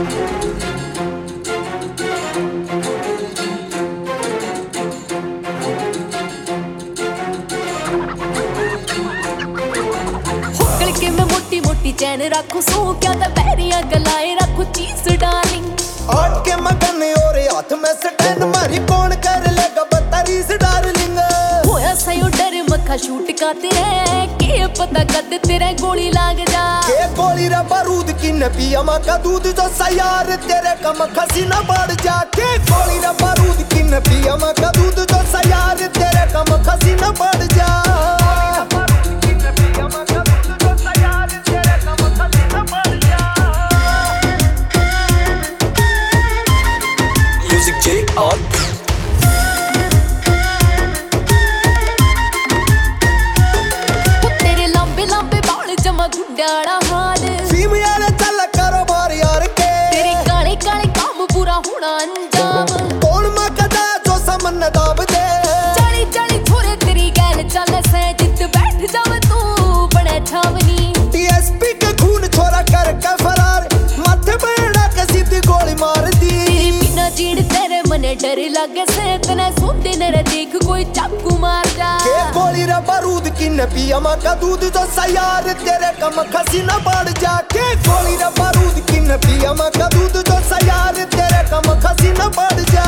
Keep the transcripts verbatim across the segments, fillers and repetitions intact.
के मैं मोटी मोटी चैन रखू सो क्या ता पैरियां गलाए रखू चीज डार्लिंग आट के मगन और हाथ में स्टैंड मारी कौन कर लेगा बतरीस डार्लिंग होया सयो डर मखा शूट का तेरे के पता कद तेरे गोली लाग जा के गोली रा बारूद की नबी अमा का दूध जो सयार तेरे कम खसी न बढ़ जा के गोली रा बारूद की नबी अमा का दूध जो सयार तेरे कम खसी न बढ़ जा और तेरे लंबे लंबे बाल जमा गुंडाड़ा हाल सीम यार चल करो बार यार के तेरे काले काले काम पूरा होना अंजाम कौन मकदा जो समन दाब दे चली चली थोड़े तेरी गैल चल से जित बैठ जावे तू बड़े छावनी डीएसपी के खून छोरा कर के फरार माथे बेड़ा के सीधी गोली मार दी तेरी बिना जीड़ तेरे मने डर लगे से तना सुनते नरे देख कोई चाकू मार जा के गोली रा बारूद की नबी अमा का दूध जो सयार तेरे कम खसी न बढ़ जा के गोली रा बारूद की नबी अमा का दूध जो सयार तेरे कम खसी न बढ़ जा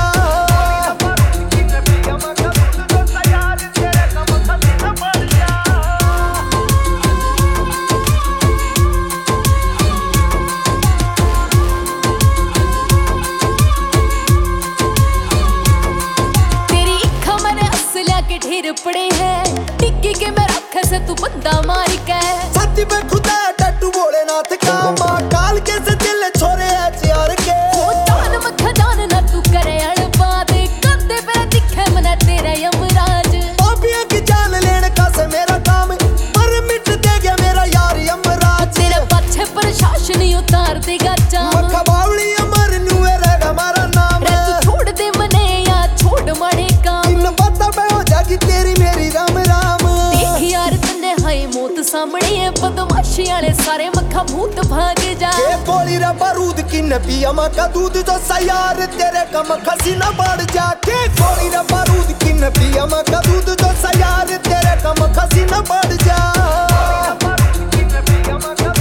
ढेर पड़े हैं टिक्की के मैं रखे से तू बंदा मार के छाती पे खुदा टट्टू भोलेनाथ का मां काल के से दिल छोरे है चार के ओ जान मखा जान ना तू करे अड़बाद कंधे पे दिखे मना तेरा यमराज पापियों की जान लेने का से मेरा काम पर मिट दे गया मेरा यार यमराज तेरे पीछे प्रशासन उतार देगा जाम मखा बावली अमर नुए रहेगा हमारा नाम रे तू छोड़ दे मने या छोड़ मड़े काम इन पता पे हो जागी तेरी मेरी राम राम देख यार तन्ने हाय मौत सामने है बदमाशी वाले सारे मखा भूत भाग जा के गोली रा बारूद की नबी अमा का दूध जो सयार तेरे कम खसी न बढ़ जा के गोली रा बारूद की नबी अमा का दूध जो सयार तेरे कम खसी न बढ़ जा।